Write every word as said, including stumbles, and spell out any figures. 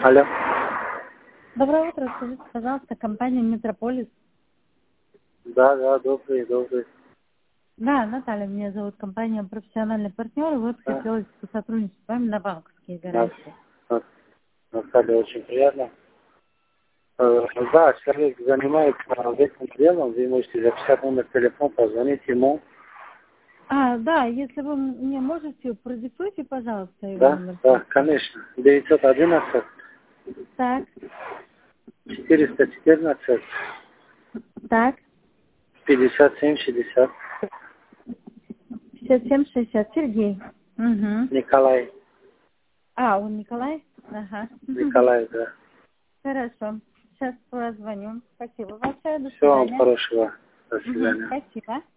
Алло. Доброе утро, скажите, пожалуйста, компания «Метрополис». Да, да, добрый, добрый. Да, Наталья меня зовут, компания «Профессиональный партнер». Вот Да. хотелось сотрудничать с вами на банковские Нас, гарантии. нас, Наталья, очень приятно. Э, Да, человек занимается этим делом, вы можете записать номер телефона, позвонить ему. А, да, если вы мне можете, продиктуйте, пожалуйста, его Да, номер да, телефона. конечно. девятьсот одиннадцать Так, четыреста четырнадцать так, пятьдесят семь шестьдесят. пятьдесят семь шестьдесят, Сергей. Угу. Николай. А, он Николай? Ага. Николай, да. Хорошо, сейчас позвоню. Спасибо большое, до Всего вам свидания. хорошего. До Угу. свидания. Спасибо.